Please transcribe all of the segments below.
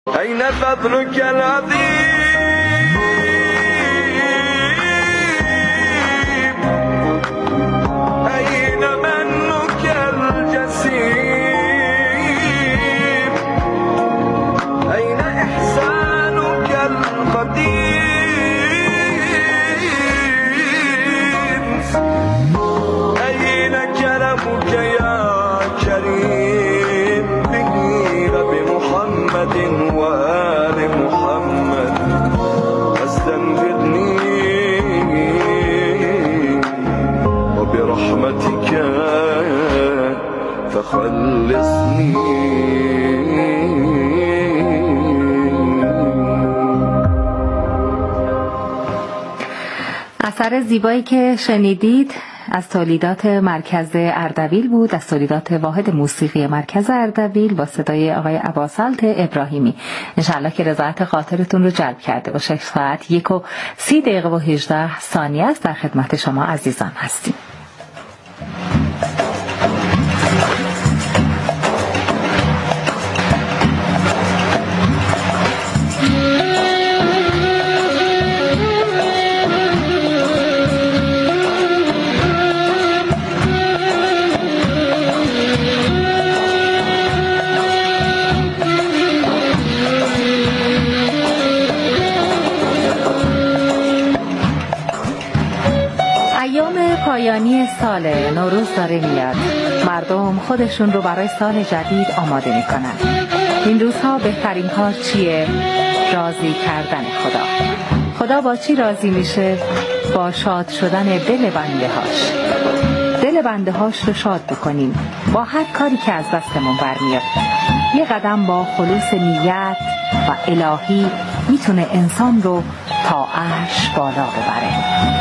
أين فضلك العظيم أين منك الجسيم أين إحسانك القديم أين كرمك يا كريم بقيل بمحمد وآل محمد فاستنفذني وبرحمتك فخلصني. اثر زیبایی که شنیدید از تولیدات مرکز اردبیل بود، از تولیدات واحد موسیقی مرکز اردبیل با صدای آقای اباسلط ابراهیمی. انشالله که رضایت خاطرتون رو جلب کرده باشه. ساعت 1:30:18 است. در خدمت شما عزیزان هستیم. پایانی سال نوروز داره میاد. مردم خودشون رو برای سال جدید آماده میکنن. این روزها بهترین کار چیه؟ راضی کردن خدا. خدا با چی راضی میشه؟ با شاد شدن دل بنده هاش. دل بنده هاش رو شاد بکنیم با هر کاری که از دستمون برمیاد. یه قدم با خلوص نیت و الهی میتونه انسان رو تا عرش بالا ببره.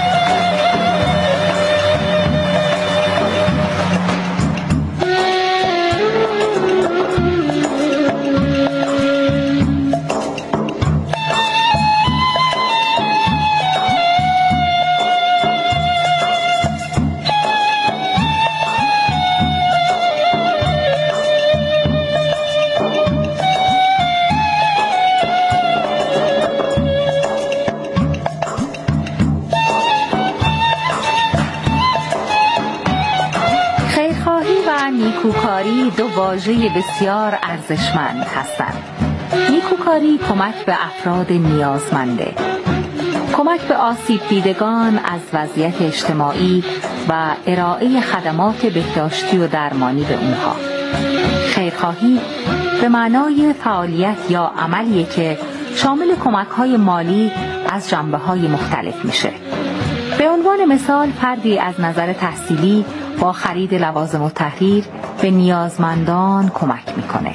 نیکوکاری دو واژه بسیار ارزشمند هستند. نیکوکاری کمک به افراد نیازمنده، کمک به آسیب دیدگان از وضعیت اجتماعی و ارائه خدمات بهداشتی و درمانی به اونها. خیرخواهی به معنای فعالیت یا عملیه که شامل کمک‌های مالی از جنبه‌های مختلف میشه. به عنوان مثال فردی از نظر تحصیلی با خرید لوازم التحریر به نیازمندان کمک میکنه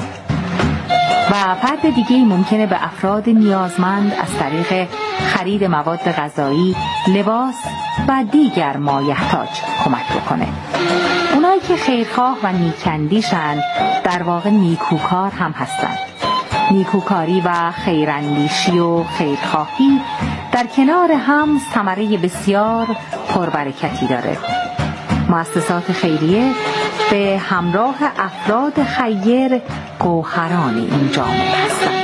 و فرد دیگه ممکنه به افراد نیازمند از طریق خرید مواد غذایی، لباس و دیگر مایحتاج کمک بکنه. اونایی که خیرخواه و نیکاندیشن در واقع نیکوکار هم هستند. نیکوکاری و خیراندیشی و خیرخواهی در کنار هم ثمره بسیار پربرکتی داره. مؤسسات خیریه به همراه افراد خیر گوهران این جامعه هستند.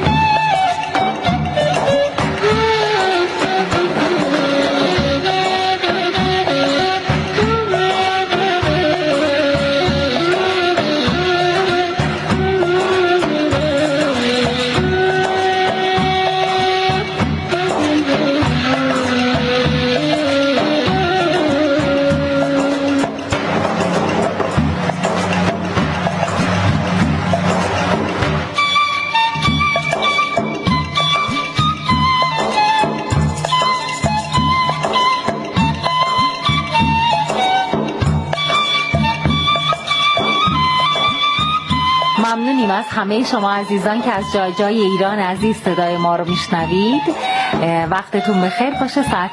ممنونیم از همه شما عزیزان که از جای جای ایران عزیز صدای ما رو میشنوید. وقتتون بخیر باشه. ساعت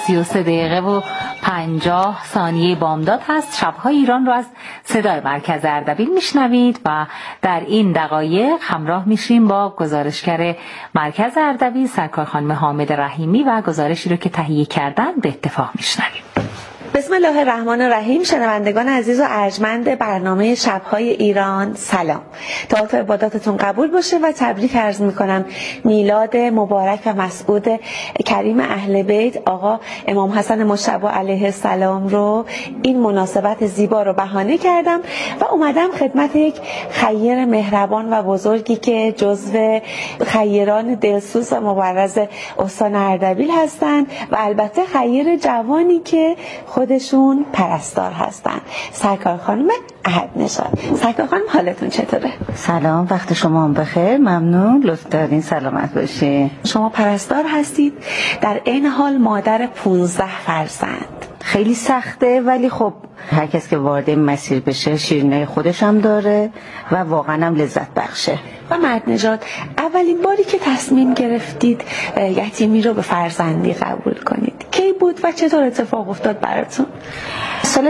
1:33:50 بامداد هست. شبهای ایران رو از صدای مرکز اردبیل میشنوید و در این دقایق همراه میشیم با گزارشگر مرکز اردبیل سرکار خانم حامد رحیمی و گزارشی رو که تهیه کردن به اتفاق میشنویم. بسم الله الرحمن الرحیم. شنوندگان عزیز و ارجمند برنامه شب‌های ایران، سلام. طاعت و عباداتتون قبول باشه و تبریک عرض می‌کنم میلاد مبارک و مسعود کریم اهل بیت آقا امام حسن مجتبی علیه السلام رو این مناسبت زیبا رو بهانه کردم و اومدم خدمت یک خیر مهربان و بزرگی که جزو خیران دلسوز و مبرز استان اردبیل هستند و البته خیر جوانی که خودشون پرستار هستن، سرکار خانم احدنژاد. سرکار خانم حالتون چطوره؟ سلام، وقت شما هم بخیر. ممنون، لطف دارین، سلامت باشین. شما پرستار هستید، در این حال مادر 15 فرزند. خیلی سخته ولی خب هر کس که وارد این مسیر بشه شیرینی خودش هم داره و واقعا هم لذت بخشه. و احدنژاد، اولین باری که تصمیم گرفتید یتیمی رو به فرزندی قبول کنید کی بود و چطور اتفاق افتاد براتون؟ سال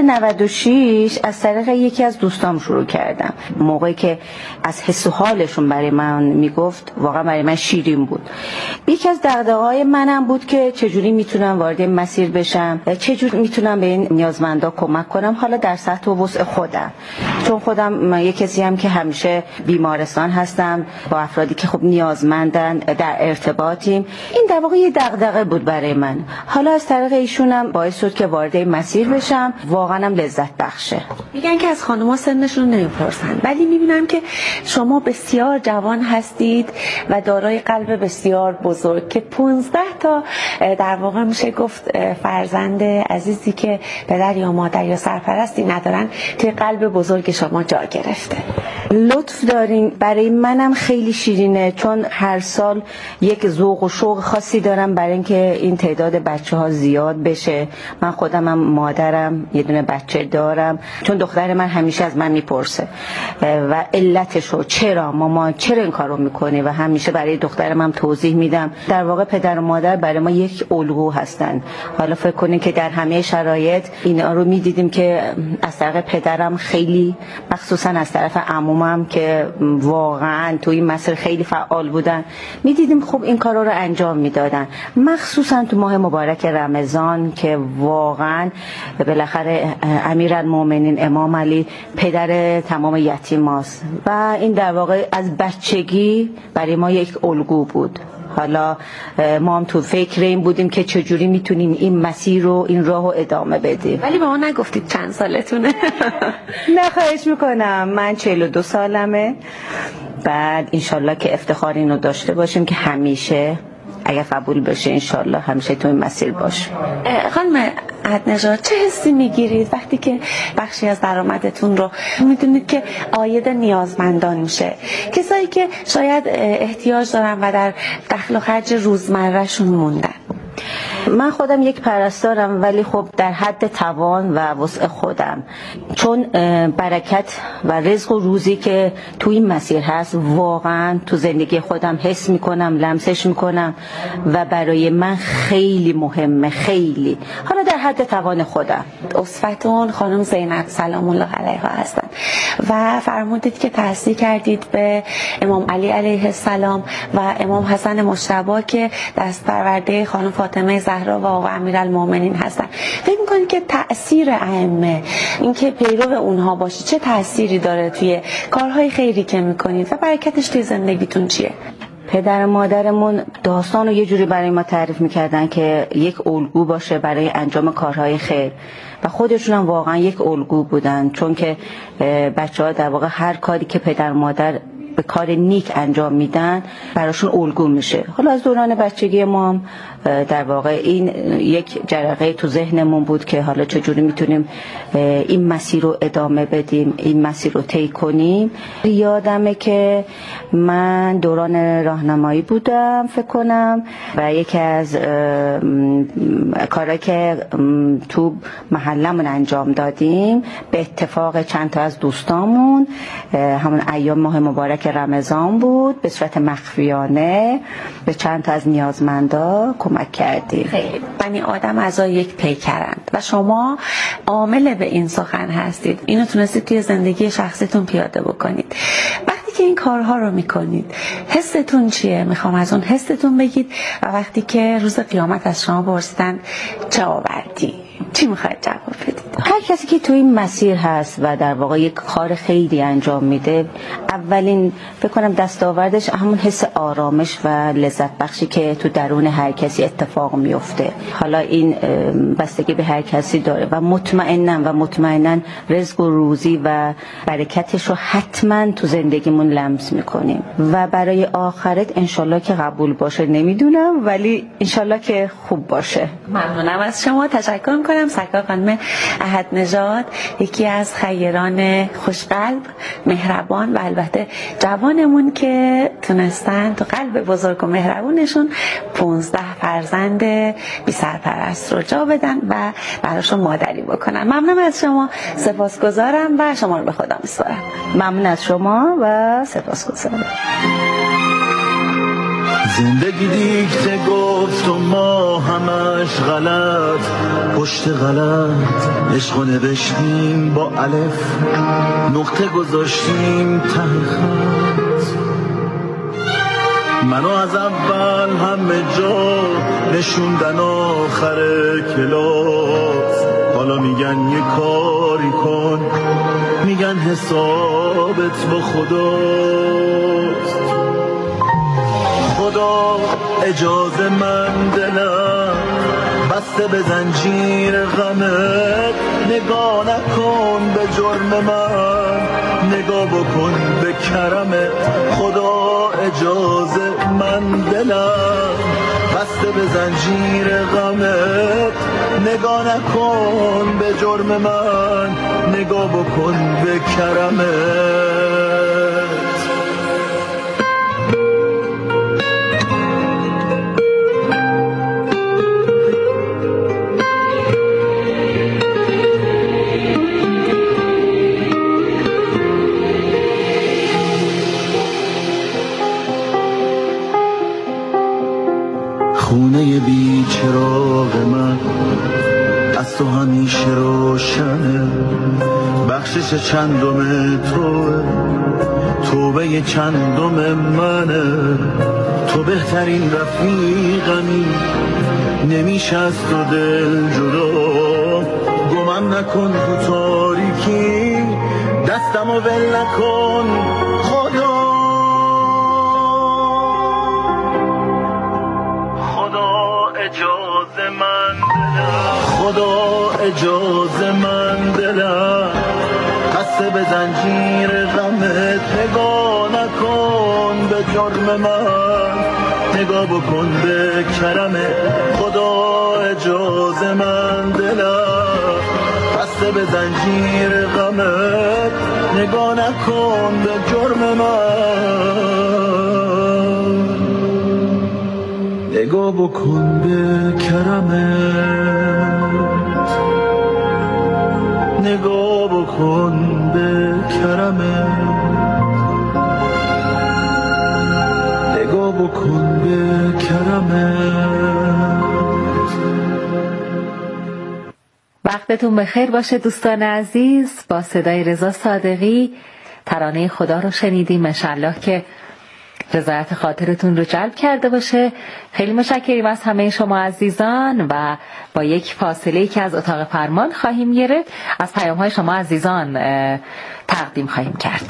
96 از طریق یکی از دوستام شروع کردم. موقعی که از حس و حالشون برای من میگفت واقعا برای من شیرین بود. یکی از دغدغه‌های منم بود که چجوری میتونم وارد این مسیر بشم، چجوری میتونم به این نیازمندا کمک کنم، حالا در سطح و وسع خودم، چون خودم یک کسی هم که همیشه بیمارستان هستم با افرادی که خب نیازمندن در ارتباطیم. این در واقع یه دغدغه بود برای من. حالا از طریق ایشونم باعث شد که وارد این مسیر بشم. واقعا هم لذت بخشه. میگن که از خانم‌ها سنشون نمیپرسن، ولی میبینم که شما بسیار جوان هستید و دارای قلب بسیار بزرگ که 15 تا در واقع میشه گفت فرزند عزیزی که پدر یا مادر یا سرپرستی ندارن توی قلب بزرگ شما جا گرفته. لطف دارین. برای منم خیلی شیرینه، چون هر سال یک ذوق و شوق خاصی دارم برای اینکه این تعداد بچه‌ها زیاد بشه. من خودم هم مادرم، یه دونه بچه دارم، چون دختر من همیشه از من میپرسه و علتشو چرا مامان چرا این کارو میکنی و همیشه برای دخترم هم توضیح میدم. در واقع پدر و مادر برای ما یک الگو هستن. حالا فکر کنین که در همه شرایط اینا رو میدیدیم که از طرف پدرم خیلی، مخصوصا از طرف عمومم که واقعا تو این مسیر خیلی فعال بودن، میدیدیم خب این کارا رو انجام میدادن، مخصوصا تو ماه مبارک رمضان که واقعا بالاخره امیرالمومنین امام علی پدر تمام یتیماست و این در واقع از بچگی برای ما یک الگو بود. حالا ما هم تو فکر این بودیم که چجوری میتونیم این مسیر رو، این راهو ادامه بدیم. ولی به ما نگفتید چند سالتونه؟ نه خواهش میکنم. من 42 سالمه. بعد انشالله که افتخار اینو داشته باشیم که همیشه اگر قبول بشه انشالله همیشه تو این مسیر باشه. خانم احدنژاد، چه حسی میگیرید وقتی که بخشی از درآمدتون رو میدونید که عاید نیازمندان میشه، کسایی که شاید احتیاج دارن و در دخل و خرج روزمرهشون موندن؟ من خودم یک پرستارم ولی خب در حد توان و وسع خودم، چون برکت و رزق و روزی که تو این مسیر هست واقعا تو زندگی خودم حس میکنم، لمسش میکنم و برای من خیلی مهمه، خیلی. حالا در حد توان خودم. اسوتون خانم زینب سلام الله علیها هستن و فرمودید که تحصیل کردید به امام علی علیه السلام و امام حسن مجتبی که دست پرورده خانم فاطمه زهرا و آقا امیرالمومنین هستن. فکر می‌کنید که تأثیر ائمه، اینکه پیرو اونها باشی، چه تأثیری داره توی کارهای خیری که میکنید و برکتش توی زندگیتون چیه؟ پدر و مادرمون داستان رو یه جوری برای ما تعریف میکردن که یک الگو باشه برای انجام کارهای خیر و خودشون هم واقعا یک الگو بودن، چون که بچه‌ها در واقع هر کاری که پدر و مادر به کار نیک انجام میدن براشون الگو میشه. حالا از دوران بچگی ما هم در واقع این یک جرقه تو ذهنمون بود که حالا چجوری میتونیم این مسیر رو ادامه بدیم، این مسیر رو طی کنیم. یادمه که من دوران راهنمایی بودم فکر کنم و یکی از کارهایی که تو محلمون انجام دادیم به اتفاق چند تا از دوستامون همون ایام ماه مبارک رمضان بود، به صورت مخفیانه به چند تا از نیازمندا کمک کردیم. بنی آدم اعضای یک پیکرند و شما عامل به این سخن هستید. اینو تونستید توی زندگی شخصیتون پیاده بکنید. وقتی که این کارها رو میکنید حستون چیه؟ میخوام از اون حستون بگید و وقتی که روز قیامت از شما پرسیدن چه آوردی؟ چی میخواید جواب بدید؟ هر کسی که تو این مسیر هست و در واقع یک کار خیلی انجام میده، اولین فکر کنم دستاوردش همون حس آرامش و لذت بخشی که تو درون هر کسی اتفاق میفته. حالا این بستگی به هر کسی داره و مطمئنا رزق و روزی و برکتش رو حتما تو زندگیمون لمس میکنیم و برای آخرت انشالله که قبول باشه نمیدونم، ولی انشالله که خوب باشه. ممنونم از شما. تشکر میکنم. سرکار خانم احد نژاد، یکی از خیران خوشقلب، مهربان و البته جوانمون که تونستن تو قلب بزرگ و مهربونشون 15 فرزند بی سرپرست رو جا بدن و براشون مادری بکنن. ممنونم از شما، سپاسگزارم و شما رو به خدا میسپارم. ممنون از شما و سپاسگزارم. زندگی دیکته گفت و ما همش غلط پشت غلط، عشق نوشتیم با الف، نقطه گذاشتیم ته خط. منو از اول همه جا نشوندن آخر کلاس، حالا میگن یه کاری کن، میگن حسابت با خداست. خدا اجازه من دلم بسته به زنجیر غمت، نگاه نکن به جرم من، نگاه بکن به کرمت. خدا اجازه من دلم بسته به زنجیر غمت، نگاه نکن به جرم من، نگاه بکن به کرمت. خونه بی چراغ من از تو همیشه روشنه، بخشش چندم توه، توبه چندم منه. تو بهترین رفیقمی، نمیشه از تو دل جدا، گمم نکن تو تاریکی، دستمو ول نکن خدا. اجازه من دلم، خدا اجازه من دلم بسته به زنجیر غمت، نگاه نکن به جرم من، نگاه بکن به کرمت. خدا اجازه من دلم بسته به زنجیر غمت، نگاه نکن به جرم من، نگاه بکن به کرمت، نگاه بکن به کرمت، نگاه بکن به کرمت. وقتتون بخیر باشه دوستان عزیز. با صدای رضا صادقی ترانه خدا رو شنیدیم. انشالله که رضایت خاطرتون رو جلب کرده باشه. خیلی متشکریم از همه شما عزیزان و با یک فاصله که از اتاق فرمان خواهیم گرفت از پیام‌های شما عزیزان تقدیم خواهیم کرد.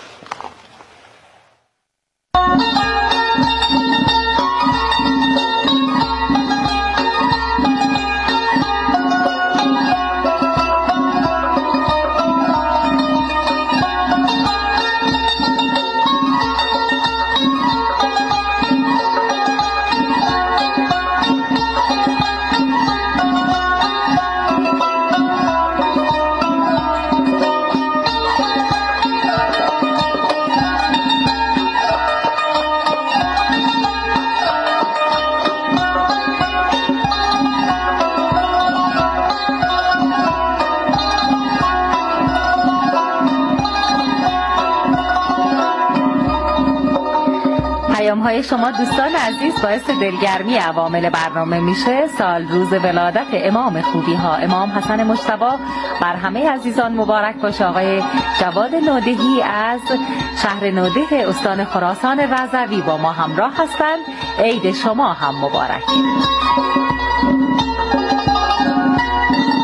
پیام‌های شما دوستان عزیز باعث دلگرمی عوامل برنامه میشه. سال روز ولادت امام خوبی ها امام حسن مجتبی بر همه عزیزان مبارک باشه. آقای جواد نودهی از شهر نوده استان خراسان رضوی با ما همراه هستند. عید شما هم مبارک.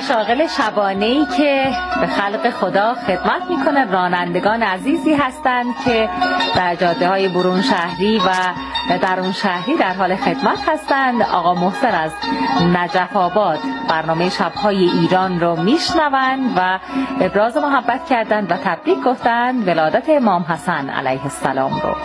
مشاغل شبانه‌ای که به خلق خدا خدمت میکنه رانندگان عزیزی هستند که در جاده‌های برون شهری و درون شهری در حال خدمت هستند. آقا محسن از نجف آباد برنامه شب‌های ایران رو میشنوند و ابراز محبت کردند و تبریک گفتند ولادت امام حسن علیه السلام رو.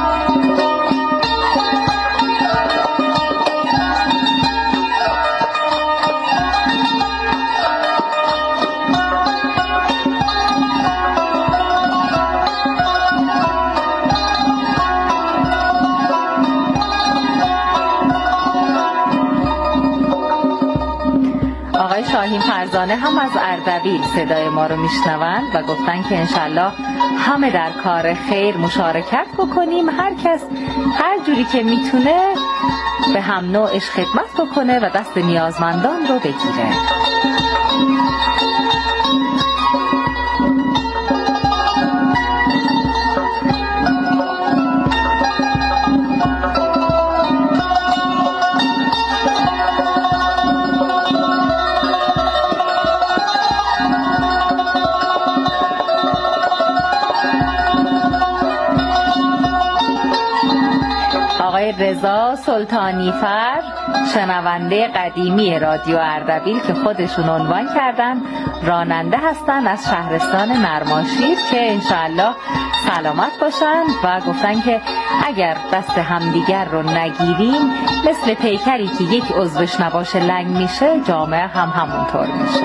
آقای شاهین فرزانه هم از اردبیل صدای ما رو میشنوند و گفتن که انشالله همه در کار خیر مشارکت بکنیم، هر کس هر جوری که میتونه به هم نوعش خدمت بکنه و دست نیازمندان رو بگیره. آقای رضا سلطانیفر شنونده قدیمی رادیو اردبیل که خودشون عنوان کردن راننده هستن از شهرستان نرماشیر که انشاءالله سلامت باشن و گفتن که اگر دست همدیگر رو نگیریم مثل پیکری که یک عضوش نباشه لنگ میشه، جامعه هم همونطور میشه.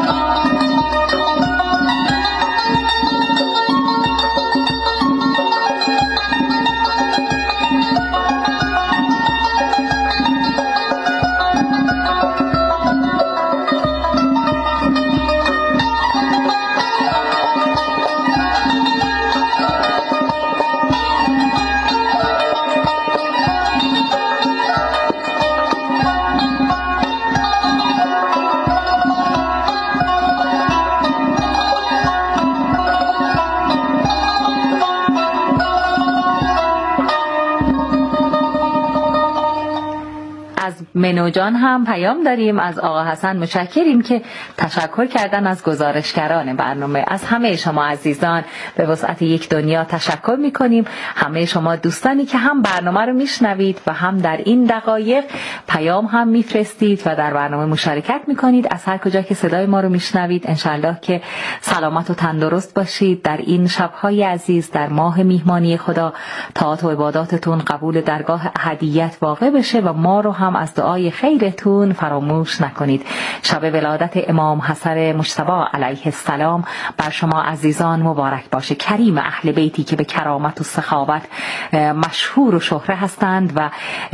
منوجان هم پیام داریم از آقا حسن. متشکریم که تشکر کردن از گزارشگران برنامه. از همه شما عزیزان به وسعت یک دنیا تشکر میکنیم. همه شما دوستانی که هم برنامه رو میشنوید و هم در این دقایق پیام هم میفرستید و در برنامه مشارکت میکنید. از هر کجا که صدای ما رو میشنوید انشالله که سلامت و تندرست باشید در این شبهای عزیز، در ماه میهمانی خدا. طاعات و عباداتتون قبول درگاه احدیت واقع بشه و ما رو هم از دعای خیرتون فراموش نکنید. شب ولادت امام حسن مجتبی علیه السلام بر شما عزیزان مبارک باشه. کریم اهل بیتی که به کرامت و سخاوت مشهور و شهره هستند و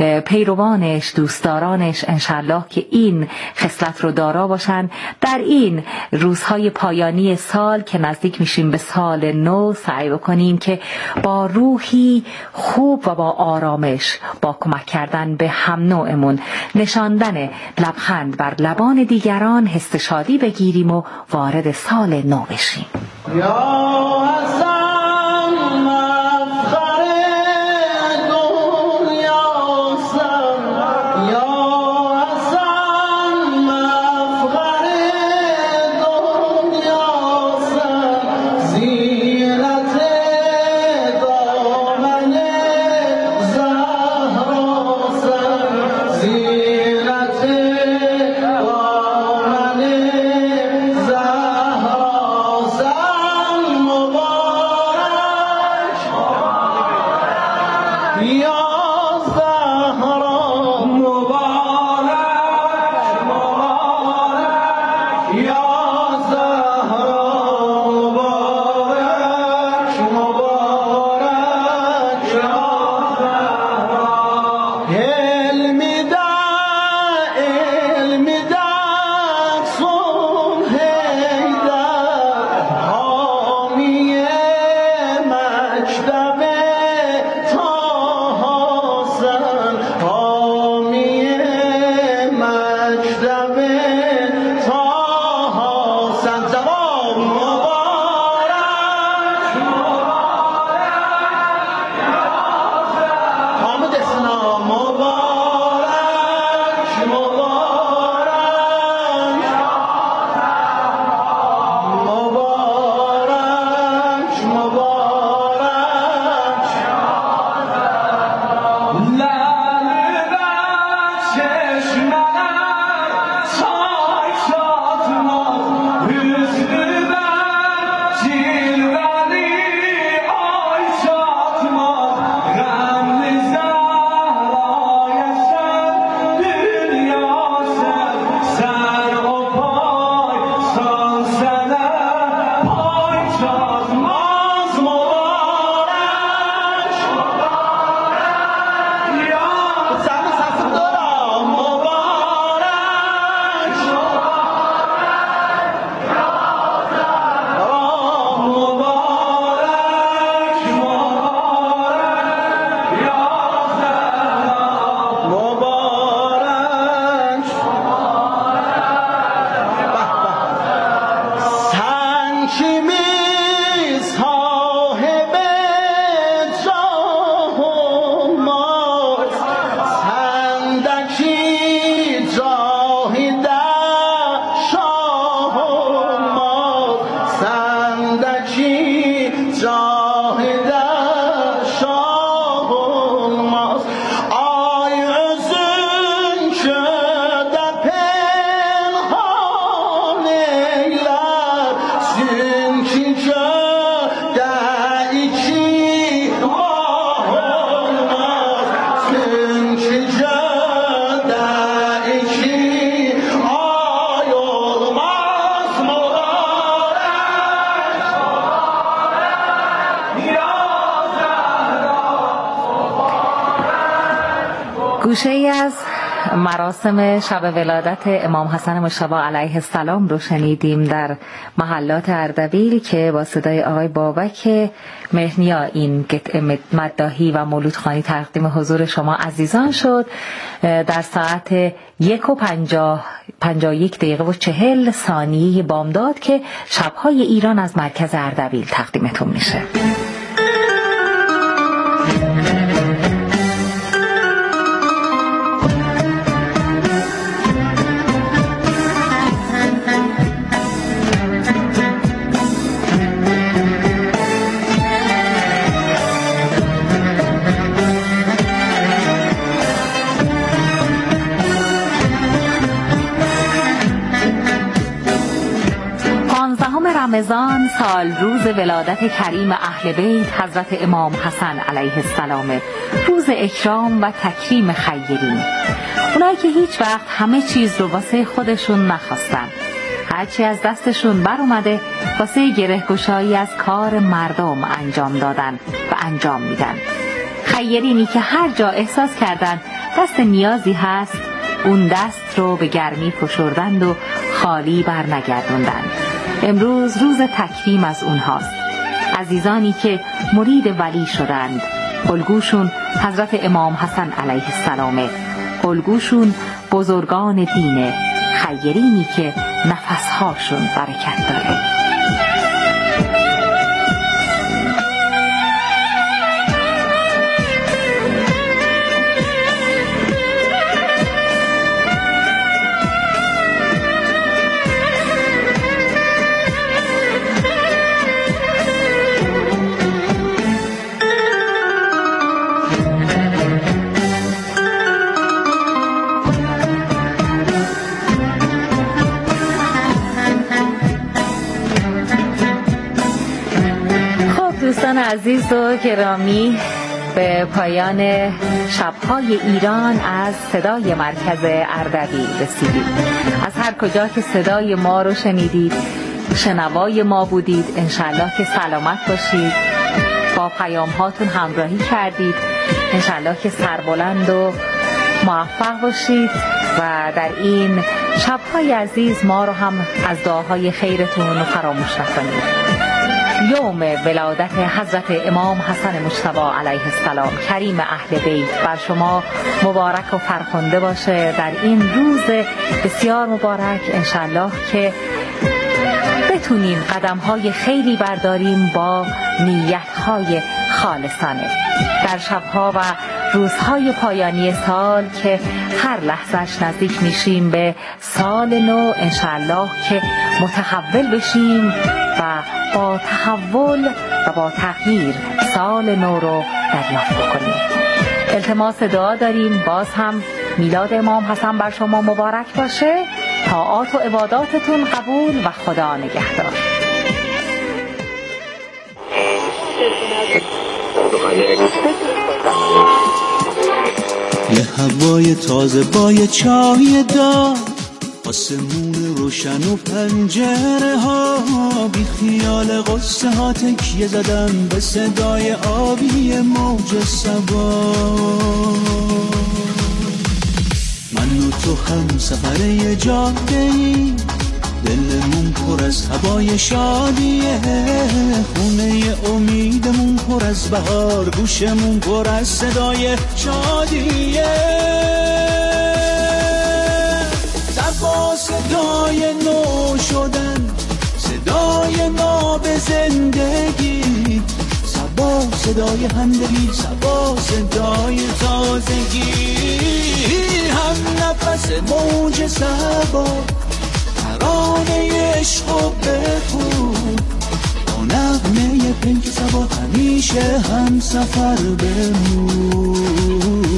پیروانش، دوستدارانش انشالله که این خصلت رو دارا باشن. در این روزهای پایانی سال که نزدیک میشیم به سال نو، سعی بکنیم که با روحی خوب و با آرامش، با کمک کردن به هم نوعمون، نشاندن لبخند بر لبان دیگران حس شادی بگیریم و وارد سال نو بشیم. زهرا گوشه‌ای از مراسم شب ولادت امام حسن مجتبی علیه السلام رو شنیدیم در محلات اردبیل که با صدای آقای بابک مهنیا این مداحی و مولودخوانی تقدیم حضور شما عزیزان شد. در ساعت 1:51 بامداد که شب‌های ایران از مرکز اردبیل تقدیمتون میشه. رمضان سال روز ولادت کریم اهل بیت حضرت امام حسن علیه السلام، روز اکرام و تکریم خیرین، اونایی که هیچ وقت همه چیز رو واسه خودشون نخواستن، هرچی از دستشون بر اومده واسه گره‌گشایی از کار مردم انجام دادن و انجام میدن. خیرینی که هر جا احساس کردن دست نیازی هست اون دست رو به گرمی فشردند و خالی بر نگردوندند. امروز روز تکریم از اونهاست، عزیزانی که مرید ولی شدند. الگوشون حضرت امام حسن علیه السلامه، الگوشون بزرگان دینه، خیرینی که نفسهاشون برکت داره. دوستان عزیز و گرامی، به پایان شب‌های ایران از صدای مرکز اردبیل رسیدید. از هر کجا که صدای ما رو شنیدید، شنوای ما بودید، انشالله که سلامت باشید، با پیام هاتون همراهی کردید، انشالله که سربلند و موفق باشید و در این شب‌های عزیز ما رو هم از دعاهای خیرتون فراموش نکنید. یوم ولادت حضرت امام حسن مجتبی علیه السلام کریم اهل بیت بر شما مبارک و فرخنده باشه. در این روز بسیار مبارک انشالله که بتونیم قدم‌های خیری برداریم با نیت‌های خالصانه در شب‌ها و روزهای پایانی سال که هر لحظهش نزدیک میشیم به سال نو. انشالله که متحول بشیم و با تحول و با تغییر سال نو رو دریافت بکنیم. التماس دعا داریم باز هم میلاد امام حسن بر شما مبارک باشه. طاعات و عباداتتون قبول و خدا نگهدار. یه هوای تازه با یه چای دار، آسمون روشن و پنجره ها، بی خیال قصه ها تکیه زدم به صدای آبی موج صبا. من و تو هم سفر یه جاده‌ای، دلمون پر از هوای شادیه، خونه امیدمون پر از بهار، گوشمون پر از صدای شادیه. صبا صدای نو شدن، صدای ناب زندگی، صبا صدای همدلی، صبا صدای تازگی، هم نفس موج صبا، ترانه عشق و بخون، با نغمه پنک صبا همیشه هم سفر بمون.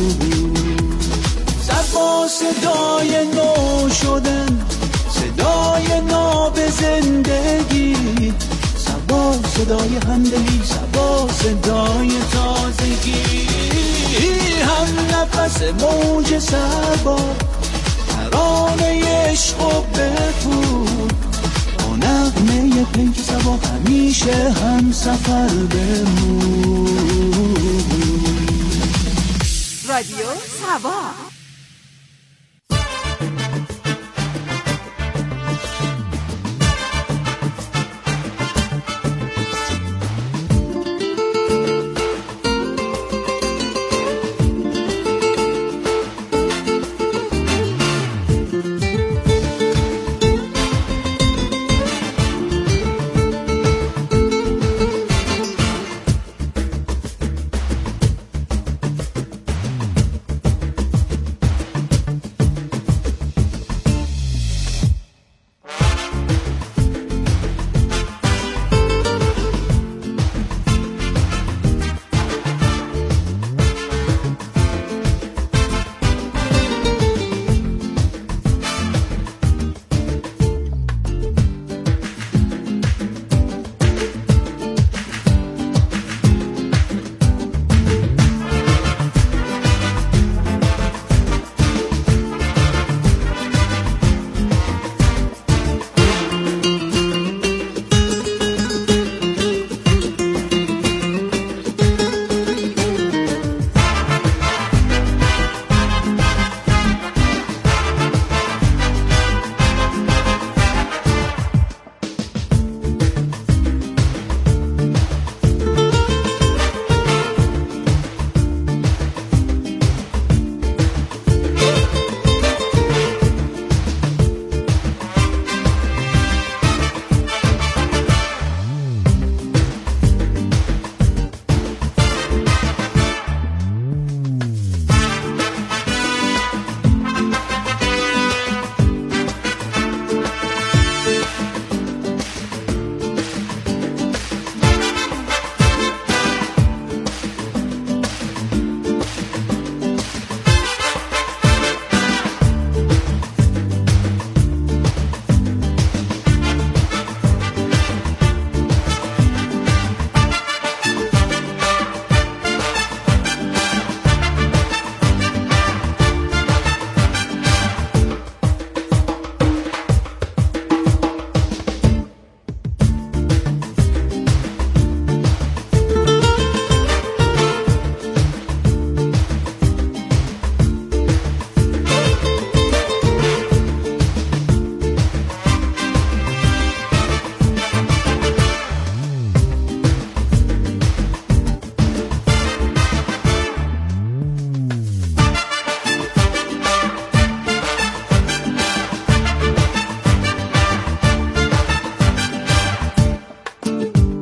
صبا صدای نو شدن، صدای ناب زندگی، صبا صدای همدلی، صبا صدای تازگی، هم نفس موج صبا، ترانه عشق و بخون، با نغمه پنک صبا همیشه هم سفر بمون. رادیو صبا.